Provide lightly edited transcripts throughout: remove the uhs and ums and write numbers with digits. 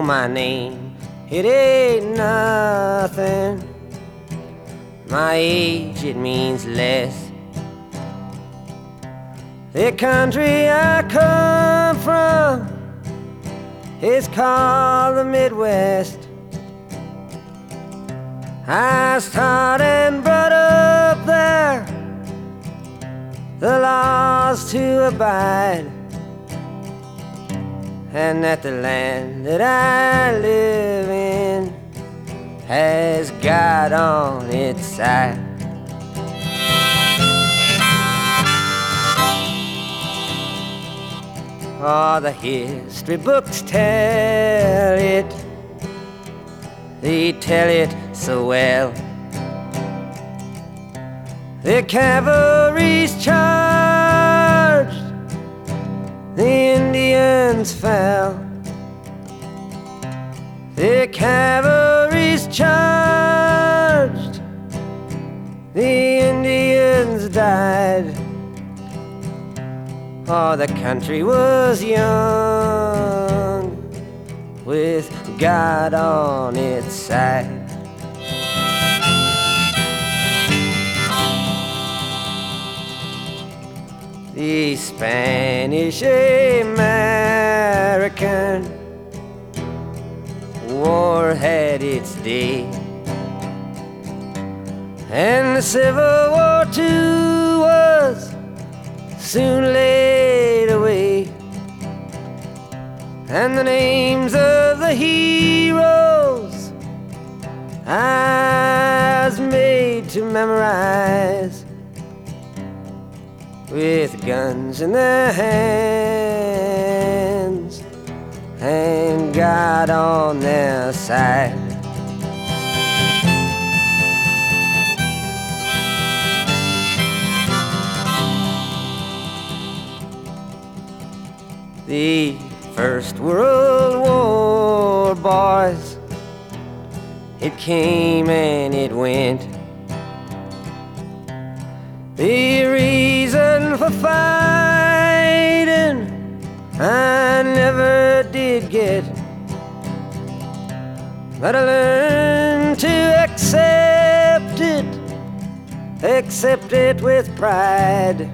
my name, it ain't nothing. My age, it means less. The country I come from is called the Midwest. I was taught and brought up there, the laws to abide, and that the land that I live in has God on its side. Oh, the history books tell it, they tell it so well. The cavalry's charged, the Indians fell. The cavalry's charged, the Indians died. Oh, the country was young, with God on its side. The Spanish-American War had its day, and the Civil War too was soon laid away, and the names of the heroes I was made to memorize, with guns in their hands and God on their side. The First World War, boys, it came and it went. The reason for fighting I never did get, but I learned to accept it with pride.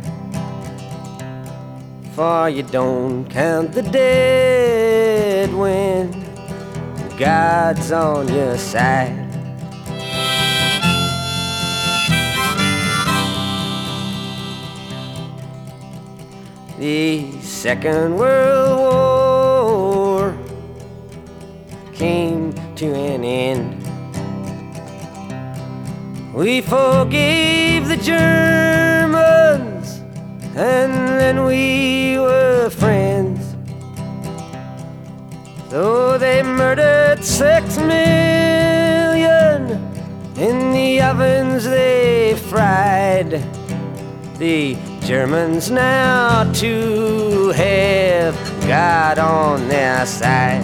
For you don't count the dead when God's on your side. The Second World War came to an end. We forgave the Germans, and then we were friends. Though they murdered 6 million in the ovens they fried, the Germans now too have God on their side.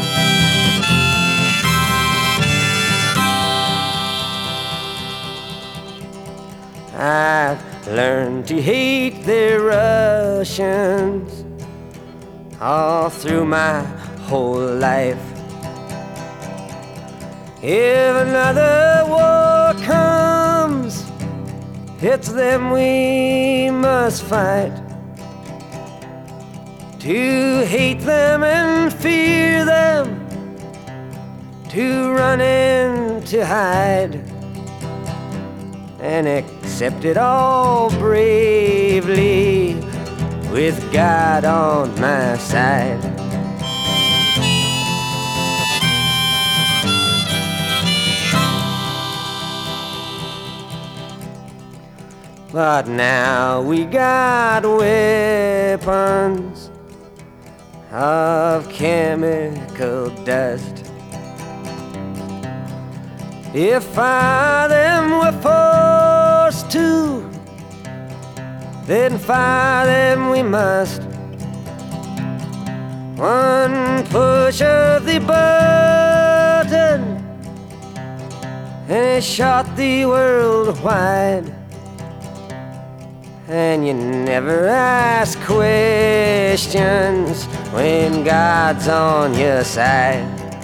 I've learned to hate the Russians all through my whole life. If another war comes, it's them we must fight. To hate them and fear them, to run and to hide, and accept it all bravely with God on my side. But now we got weapons of chemical dust. If fire them were forced to, then fire them we must. One push of the button, and it shot the world wide. And you never ask questions when God's on your side.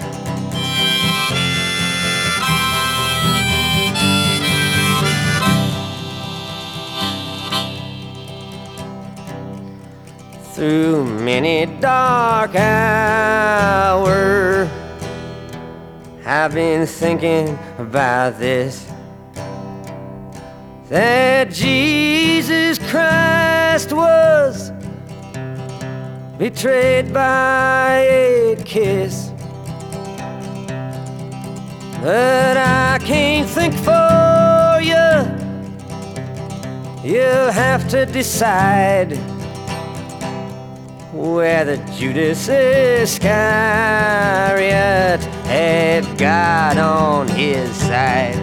through many dark hours. I've been thinking about this, that Jesus Christ was betrayed by a kiss. But I can't think for you. You'll have to decide whether Judas Iscariot had God on his side.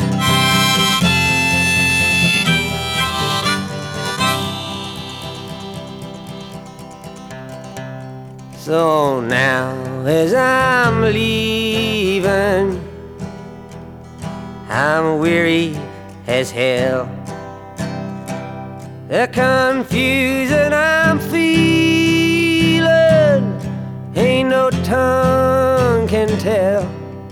So now as I'm leaving, I'm weary as hell. The confusion I'm feeling ain't no tongue can tell.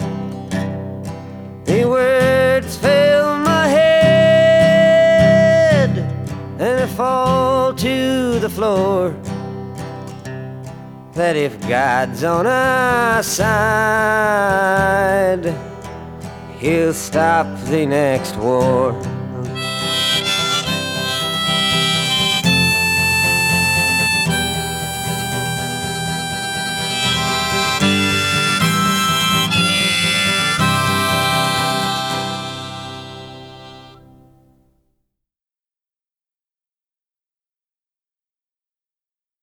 The words fill my head and I fall to the floor. That if God's on our side, He'll stop the next war.